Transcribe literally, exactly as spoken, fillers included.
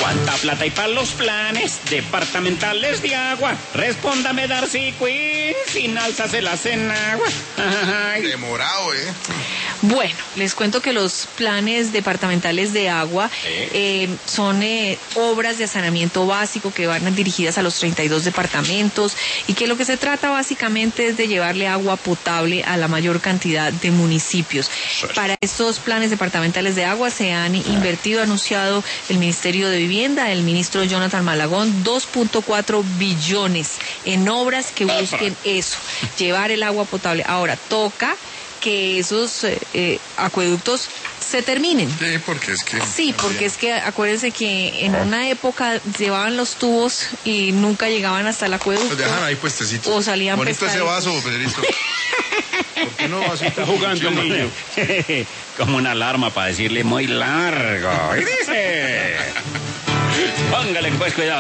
¿Cuánta plata hay para los planes departamentales de agua? Respóndame, Darcy Quinn, sin alzas se las en agua. Ay. Demorado, ¿eh? Bueno, les cuento que los planes departamentales de agua ¿Eh? eh, son eh, obras de saneamiento básico que van dirigidas a los treinta y dos departamentos y que lo que se trata básicamente es de llevarle agua potable a la mayor cantidad de municipios. Para estos planes departamentales de agua se han invertido, ha anunciado el Ministerio de Vivienda, el ministro Jonathan Malagón, dos punto cuatro billones en obras que busquen eso, llevar el agua potable. Ahora, toca que esos eh, eh, acueductos se terminen. Sí, porque es que... Sí, porque es que acuérdense que en una época llevaban los tubos y nunca llegaban hasta el acueducto. Los dejan ahí puestecitos. O salían bonito ese pescaditos. vaso, Pedrito. ¿Por qué no vas a Está jugando el niño. Como una alarma para decirle muy largo. Y dice... Póngale pues cuidado.